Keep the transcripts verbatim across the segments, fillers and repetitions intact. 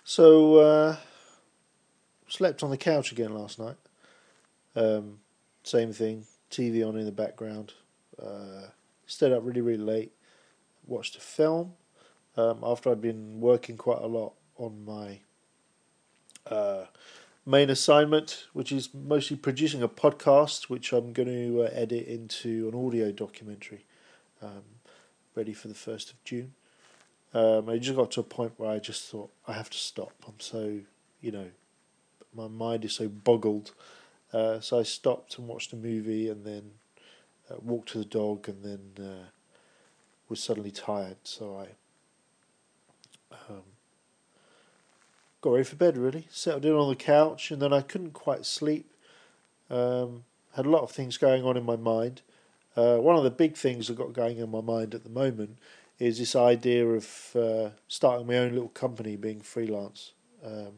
So, uh, slept on the couch again last night. Um, Same thing, T V on in the background. Uh, Stayed up really, really late. Watched a film um, after I'd been working quite a lot on my uh, main assignment, which is mostly producing a podcast, which I'm going to uh, edit into an audio documentary, um, ready for the first of June. Um, I just got to a point where I just thought I have to stop. I'm so, you know, my mind is so boggled. Uh, so I stopped and watched a movie, and then uh, walked to the dog, and then uh, was suddenly tired. So I um, got ready for bed. Really settled in on the couch, and then I couldn't quite sleep. Um, had a lot of things going on in my mind. Uh, one of the big things I've got going in my mind at the moment is this idea of uh, starting my own little company, being freelance, um,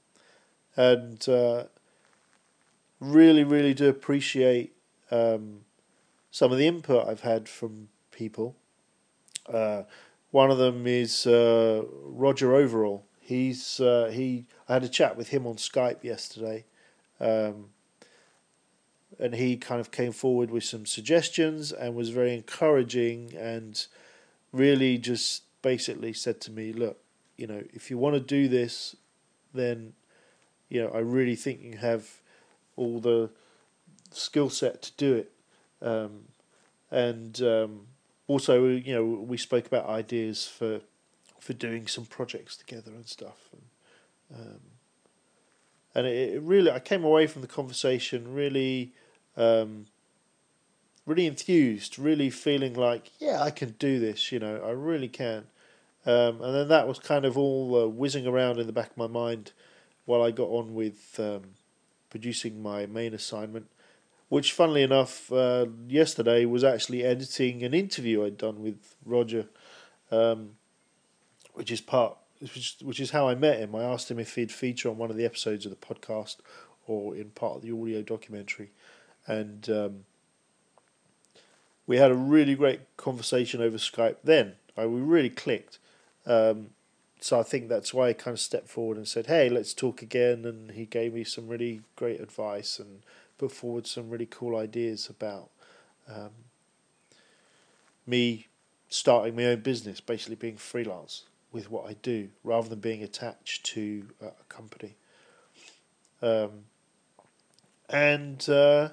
and uh, really, really do appreciate um, some of the input I've had from people. Uh, One of them is uh, Roger Overall. He's uh, he. I had a chat with him on Skype yesterday, um, and he kind of came forward with some suggestions and was very encouraging, and really just basically said to me, "Look, you know, if you want to do this, then you know I really think you have all the skill set to do it." Um, and um, Also, you know, we spoke about ideas for for doing some projects together and stuff. And, um, and it, it really, I came away from the conversation really, um, really enthused, really feeling like, yeah, I can do this. You know, I really can. Um, and then that was kind of all uh, whizzing around in the back of my mind while I got on with um, producing my main assignment, which, funnily enough, uh, yesterday was actually editing an interview I'd done with Roger, um, which is part, which, which is how I met him. I asked him if he'd feature on one of the episodes of the podcast or in part of the audio documentary, and um, we had a really great conversation over Skype. Then I, we really clicked. Um, so I think that's why I kind of stepped forward and said, "Hey, let's talk again." And he gave me some really great advice and put forward some really cool ideas about um, me starting my own business, basically being freelance with what I do, rather than being attached to uh, a company. Um, and uh,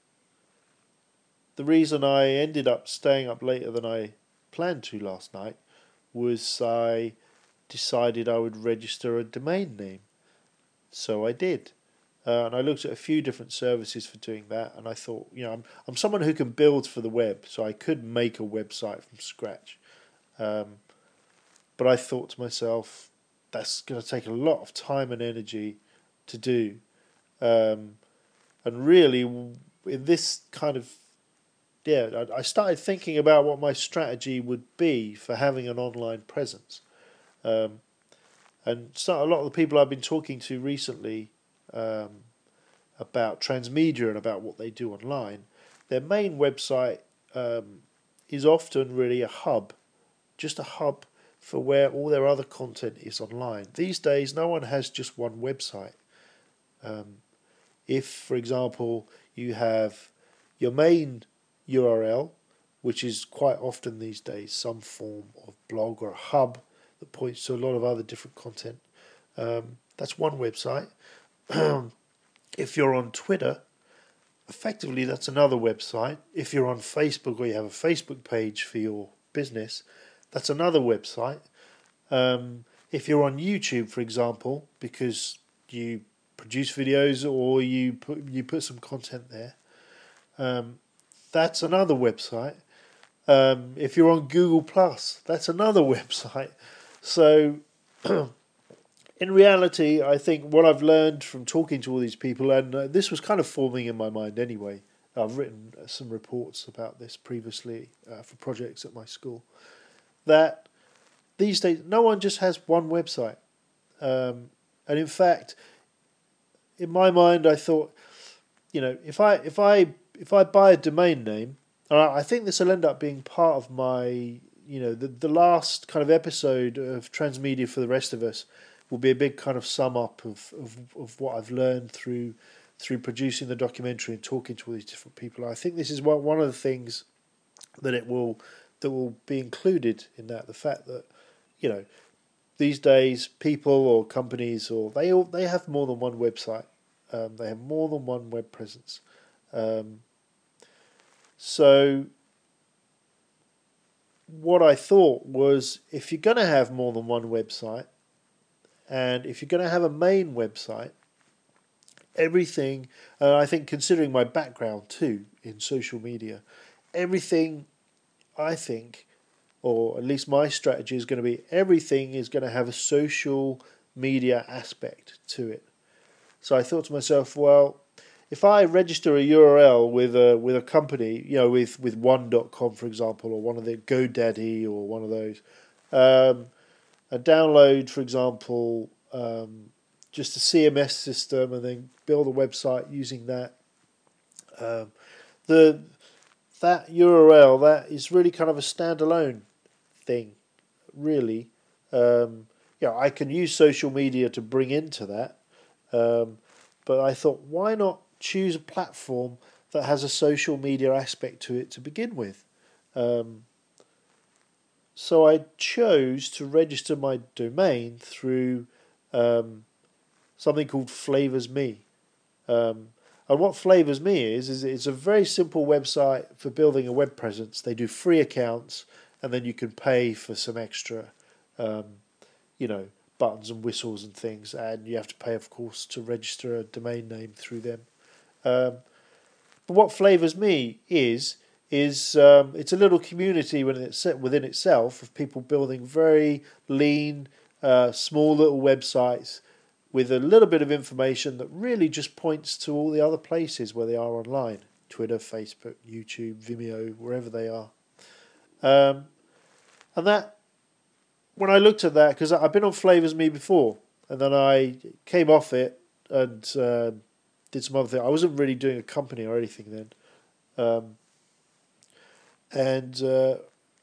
the reason I ended up staying up later than I planned to last night was I decided I would register a domain name. So I did. Uh, and I looked at a few different services for doing that, and I thought, you know, I'm I'm someone who can build for the web, so I could make a website from scratch. Um, but I thought to myself, that's going to take a lot of time and energy to do. Um, and really, in this kind of, yeah, I, I started thinking about what my strategy would be for having an online presence. Um, and so a lot of the people I've been talking to recently um, about transmedia and about what they do online, their main website um, is often really a hub, just a hub for where all their other content is online. These days, no one has just one website. Um, if, for example, you have your main U R L, which is quite often these days some form of blog or a hub that points to a lot of other different content, um, that's one website. If you're on Twitter, effectively that's another website. If you're on Facebook or you have a Facebook page for your business, that's another website. Um, if you're on YouTube, for example, because you produce videos or you put you put some content there, um, that's another website. Um, if you're on Google Plus, that's another website. So, in reality, I think what I've learned from talking to all these people, and uh, this was kind of forming in my mind anyway. I've written some reports about this previously uh, for projects at my school. That these days, no one just has one website. Um, and in fact, in my mind, I thought, you know, if I if I if I buy a domain name, and I think this will end up being part of my, you know, the the last kind of episode of Transmedia for the Rest of Us, will be a big kind of sum up of, of, of what I've learned through through producing the documentary and talking to all these different people. I think this is one one of the things that it will that will be included in that, the fact that, you know, these days people or companies, or they all they have more than one website, um, they have more than one web presence, um, so what I thought was, if you're going to have more than one website, and if you're going to have a main website, everything, and I think considering my background too in social media, everything, I think, or at least my strategy is going to be, everything is going to have a social media aspect to it. So I thought to myself, well, if I register a U R L with a with a company, you know, with, with one dot com, for example, or one of the GoDaddy or one of those, um, and download, for example, um, just a C M S system, and then build a website using that, um, the that U R L, that is really kind of a standalone thing, really. Um, yeah, I can use social media to bring into that, um, but I thought, why not choose a platform that has a social media aspect to it to begin with? Um, so I chose to register my domain through um, something called Flavors Me. Um, and what Flavors Me is, is it's a very simple website for building a web presence. They do free accounts, and then you can pay for some extra, um, you know, buttons and whistles and things. And you have to pay, of course, to register a domain name through them. Um, but what Flavors Me is, is um, it's a little community within, it's, within itself of people building very lean, uh, small little websites with a little bit of information that really just points to all the other places where they are online. Twitter, Facebook, YouTube, Vimeo, wherever they are. Um, and that, when I looked at that, because I've been on Flavors Me before, and then I came off it and uh, did some other things. I wasn't really doing a company or anything then. Um, and uh,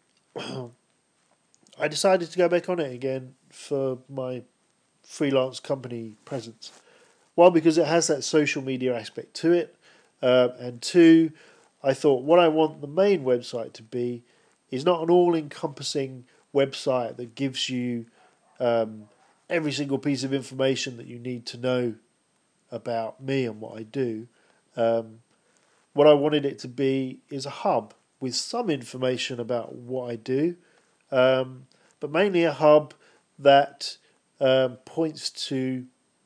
I decided to go back on it again for my freelance company presence. One, because it has that social media aspect to it, uh, and two, I thought what I want the main website to be is not an all-encompassing website that gives you um, every single piece of information that you need to know about me and what I do. Um, what I wanted it to be is a hub with some information about what I do, um, but mainly a hub that um, points to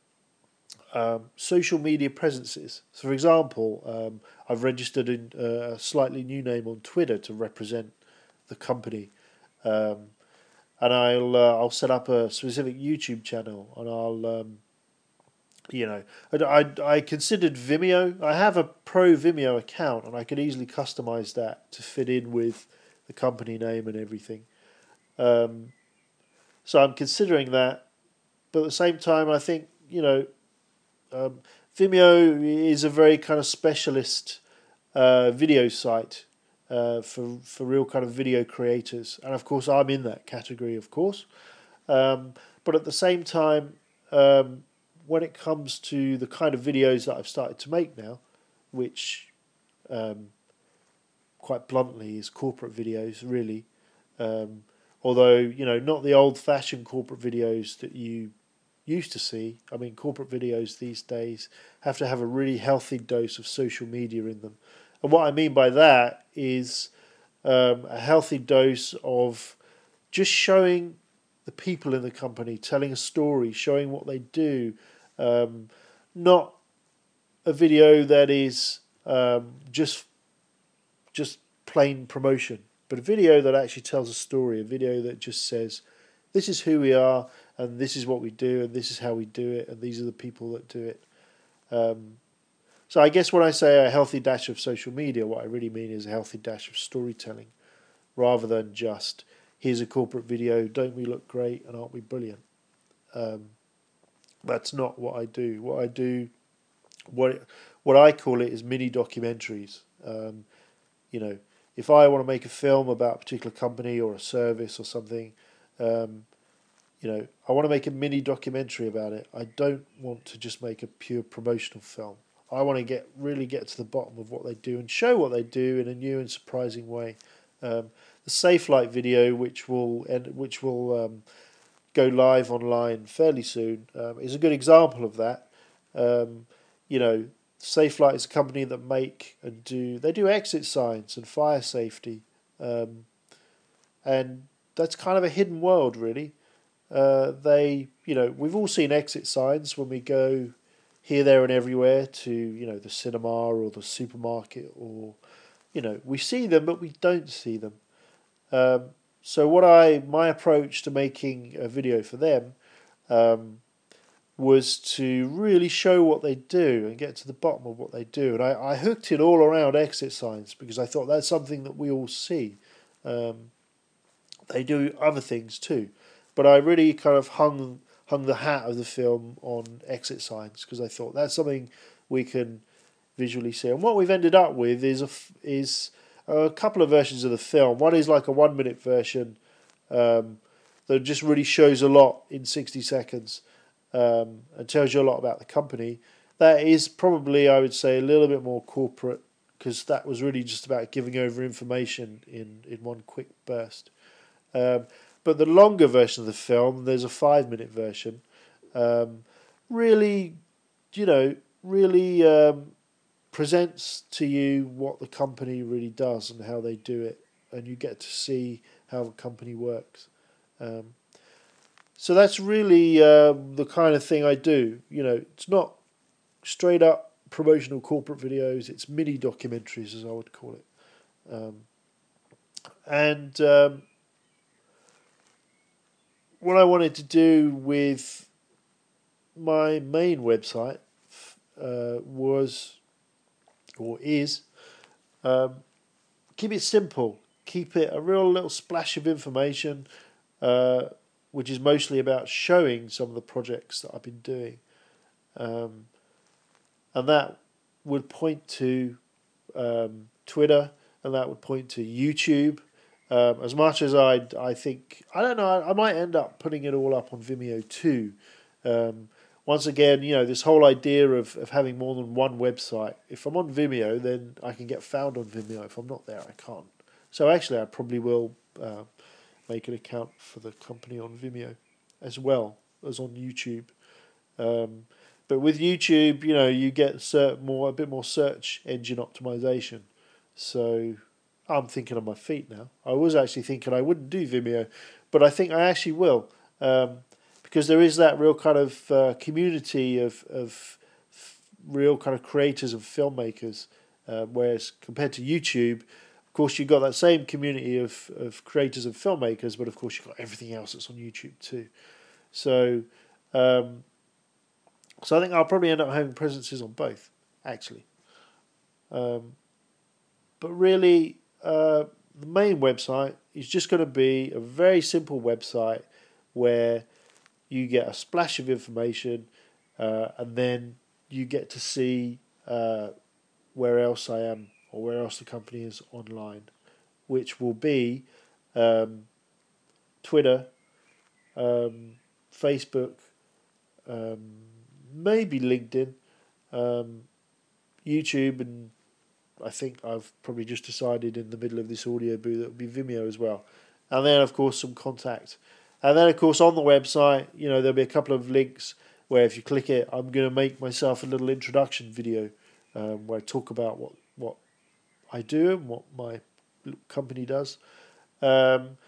um, social media presences. So, for example, um, I've registered in uh, a slightly new name on Twitter to represent the company, um, and I'll uh, I'll set up a specific YouTube channel, and I'll um, you know I, I, I considered Vimeo. I have a pro Vimeo account, and I could easily customize that to fit in with the company name and everything. Um, so I'm considering that, but at the same time, I think you know. Um, Vimeo is a very kind of specialist uh, video site uh, for for real kind of video creators, and of course I'm in that category, of course. Um, but at the same time, um, when it comes to the kind of videos that I've started to make now, which um, quite bluntly is corporate videos, really. Um, although you know, not the old-fashioned corporate videos that you used to see. I mean, corporate videos these days have to have a really healthy dose of social media in them. And what I mean by that is um, a healthy dose of just showing the people in the company, telling a story, showing what they do. Um, not a video that is um, just just plain promotion, but a video that actually tells a story, a video that just says, this is who we are, and this is what we do, and this is how we do it, and these are the people that do it. Um, so I guess when I say a healthy dash of social media, what I really mean is a healthy dash of storytelling, rather than just, here's a corporate video, don't we look great, and aren't we brilliant? Um, that's not what I do. What I do, what what I call it is mini documentaries. Um, you know, if I want to make a film about a particular company or a service or something, um, You know, I want to make a mini documentary about it. I don't want to just make a pure promotional film. I want to get really get to the bottom of what they do and show what they do in a new and surprising way. Um, the Safelite video, which will end, which will um, go live online fairly soon, um, is a good example of that. Um, you know, Safelite is a company that make and do they do exit signs and fire safety, um, and that's kind of a hidden world, really. Uh, they, you know, we've all seen exit signs when we go here, there, and everywhere to, you know, the cinema or the supermarket, or, you know, we see them, but we don't see them. Um, so what I, my approach to making a video for them um, was to really show what they do and get to the bottom of what they do. And I, I hooked it all around exit signs because I thought that's something that we all see. Um, they do other things too. But I really kind of hung hung the hat of the film on exit signs because I thought that's something we can visually see. And what we've ended up with is a, is a couple of versions of the film. One is like a one minute version um, that just really shows a lot in sixty seconds um, and tells you a lot about the company. That is probably, I would say, a little bit more corporate because that was really just about giving over information in, in one quick burst. Um, but the longer version of the film, there's a five-minute version, um, really, you know, really um, presents to you what the company really does and how they do it, and you get to see how the company works. Um, so that's really um, the kind of thing I do. You know, it's not straight up promotional corporate videos; it's mini documentaries, as I would call it, um, and. Um, What I wanted to do with my main website uh, was, or is, um, keep it simple. Keep it a real little splash of information, uh, which is mostly about showing some of the projects that I've been doing. Um, and that would point to um, Twitter, and that would point to YouTube. Um, as much as I, I think, I don't know, I, I might end up putting it all up on Vimeo too. Um, once again, you know, this whole idea of, of having more than one website. If I'm on Vimeo, then I can get found on Vimeo. If I'm not there, I can't. So actually, I probably will uh, make an account for the company on Vimeo as well as on YouTube. Um, but with YouTube, you know, you get cert more a bit more search engine optimization. So I'm thinking on my feet now. I was actually thinking I wouldn't do Vimeo, but I think I actually will um, because there is that real kind of uh, community of of f- real kind of creators and filmmakers. Uh, whereas compared to YouTube, of course, you've got that same community of, of creators and filmmakers, but of course, you've got everything else that's on YouTube too. So. Um, So I think I'll probably end up having presences on both, actually. Um, but really, uh, the main website is just going to be a very simple website where you get a splash of information uh, and then you get to see uh, where else I am or where else the company is online, which will be um, Twitter, um, Facebook, um, maybe LinkedIn, um, YouTube, and I think I've probably just decided in the middle of this audio booth that it would be Vimeo as well. And then, of course, some contact. And then, of course, on the website, you know, there'll be a couple of links where if you click it, I'm going to make myself a little introduction video um, where I talk about what, what I do and what my company does. Um,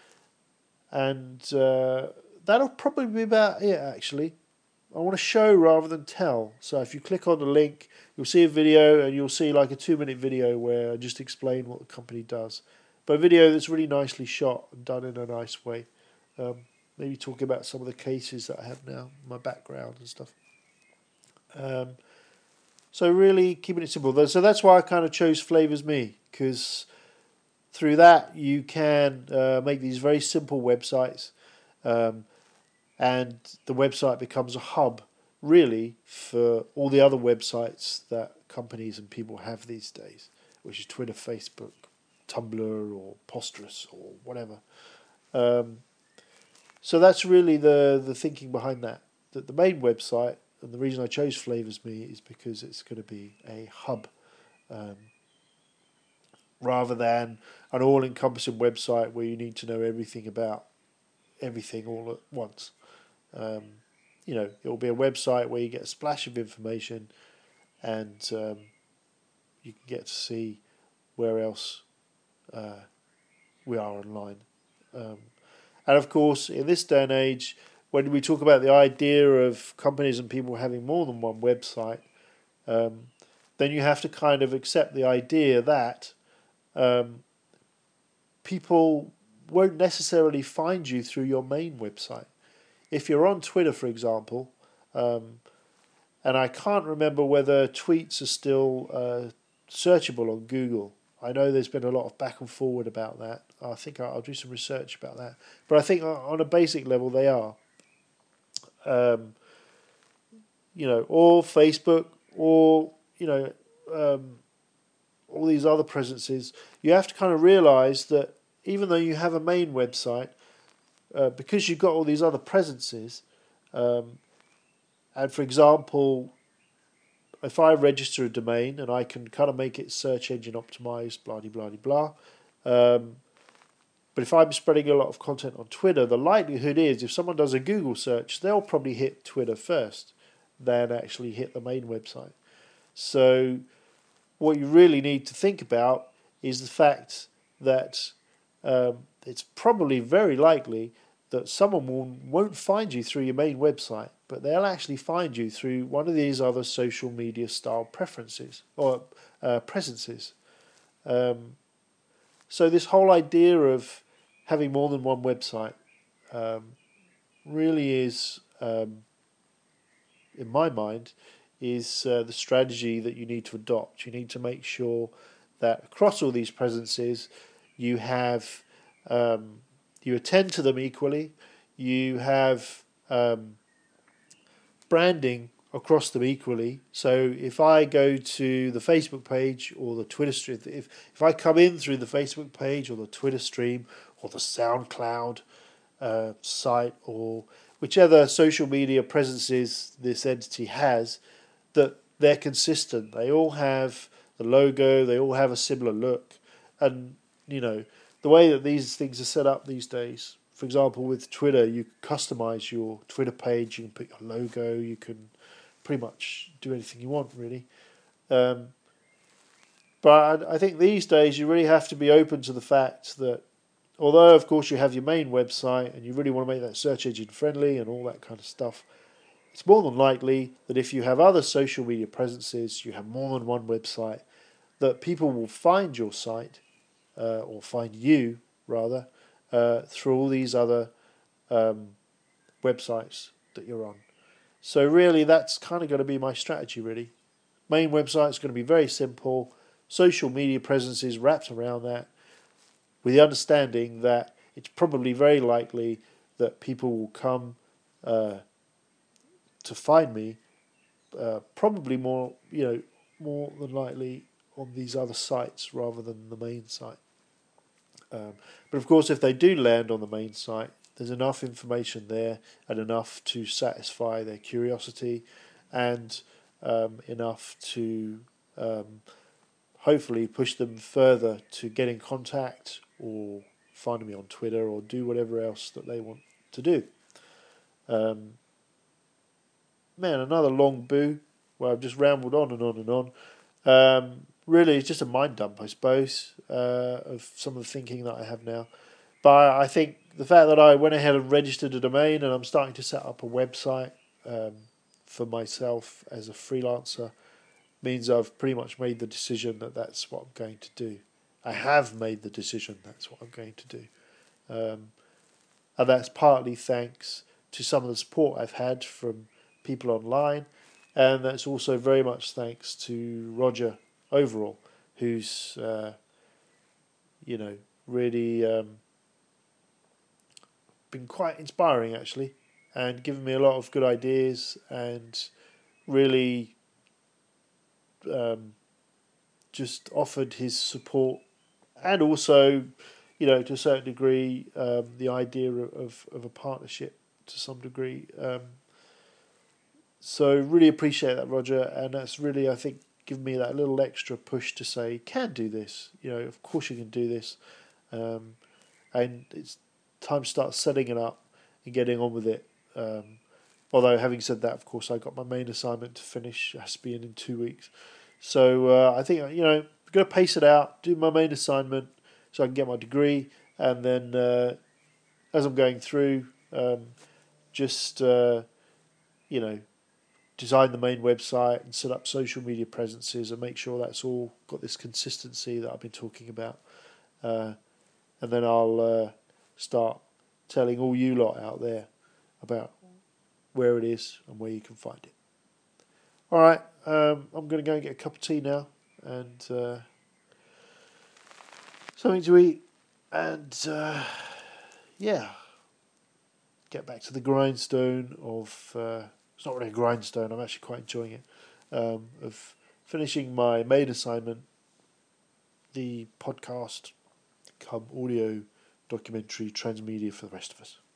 and uh, that'll probably be about it, actually. I want to show rather than tell. So if you click on the link, you'll see a video and you'll see like a two minute video where I just explain what the company does. But a video that's really nicely shot and done in a nice way. Um, maybe talking about some of the cases that I have now, my background and stuff. Um, so really keeping it simple. So that's why I kind of chose Flavors Me, because through that you can uh, make these very simple websites. Um, and the website becomes a hub, really, for all the other websites that companies and people have these days, which is Twitter, Facebook, Tumblr, or Posterous, or whatever. Um, So that's really the the thinking behind that. That the main website, and the reason I chose Flavors Me is because it's going to be a hub, um, rather than an all-encompassing website where you need to know everything about everything all at once. Um, you know, it will be a website where you get a splash of information, and um, you can get to see where else uh, we are online. Um, and of course, in this day and age, when we talk about the idea of companies and people having more than one website, um, then you have to kind of accept the idea that um, people won't necessarily find you through your main website. If you're on Twitter, for example, um, and I can't remember whether tweets are still uh, searchable on Google. I know there's been a lot of back and forward about that. I think I'll do some research about that. But I think on a basic level they are. Um, you know, or Facebook, or, you know, um, all these other presences. You have to kind of realise that even though you have a main website, uh, because you've got all these other presences, um, and for example, if I register a domain and I can kind of make it search engine optimized, blah blah blah blah. Um, but if I'm spreading a lot of content on Twitter, the likelihood is if someone does a Google search, they'll probably hit Twitter first, than actually hit the main website. So what you really need to think about is the fact that um, it's probably very likely that someone will, won't find you through your main website, but they'll actually find you through one of these other social media style preferences or uh, presences. Um, so this whole idea of having more than one website um, really is, um, in my mind, is uh, the strategy that you need to adopt. You need to make sure that across all these presences, you have um, you attend to them equally. You have um, branding across them equally. So if I go to the Facebook page or the Twitter stream, if if I come in through the Facebook page or the Twitter stream or the SoundCloud uh, site or whichever social media presences this entity has, that they're consistent. They all have the logo. They all have a similar look, and you know the way that these things are set up these days. For example, with Twitter, you can customize your Twitter page. You can put your logo. You can pretty much do anything you want, really. Um, but I think these days you really have to be open to the fact that, although of course you have your main website and you really want to make that search engine friendly and all that kind of stuff, it's more than likely that if you have other social media presences, you have more than one website, that people will find your site, uh, or find you rather, uh, through all these other um, websites that you're on. So really that's kind of going to be my strategy really. Main website is going to be very simple, social media presences wrapped around that, with the understanding that it's probably very likely that people will come uh, to find me, uh, probably more, you know, more than likely on these other sites rather than the main site. Um, but of course, if they do land on the main site, there's enough information there and enough to satisfy their curiosity, and um, enough to um, hopefully push them further to get in contact or find me on Twitter or do whatever else that they want to do. Um, man, another long boo where I've just rambled on and on and on. Um, really, it's just a mind dump, I suppose, uh, of some of the thinking that I have now. But I think the fact that I went ahead and registered a domain and I'm starting to set up a website um, for myself as a freelancer means I've pretty much made the decision that that's what I'm going to do. I have made the decision that's what I'm going to do. Um, and that's partly thanks to some of the support I've had from people online, and that's also very much thanks to Roger overall, who's uh, you know really um, been quite inspiring actually, and given me a lot of good ideas, and really um, just offered his support, and also you know, to a certain degree, um, the idea of, of a partnership to some degree. Um, so really appreciate that, Roger, and that's really, I think, given me that little extra push to say, can do this. You know, of course you can do this, um, and it's time to start setting it up and getting on with it. Um, although having said that, of course, I got my main assignment to finish. It has to be in in two weeks. So uh, I think, you know, I'm going to pace it out, do my main assignment so I can get my degree, and then uh, as I'm going through, um, just, uh, you know, design the main website and set up social media presences and make sure that's all got this consistency that I've been talking about. Uh, and then I'll uh, start telling all you lot out there about where it is and where you can find it. All right, um, I'm going to go and get a cup of tea now and uh, something to eat, and uh, yeah, get back to the grindstone of. Uh, it's not really a grindstone. I'm actually quite enjoying it. Um, of finishing my main assignment, the podcast, come audio documentary transmedia for the rest of us.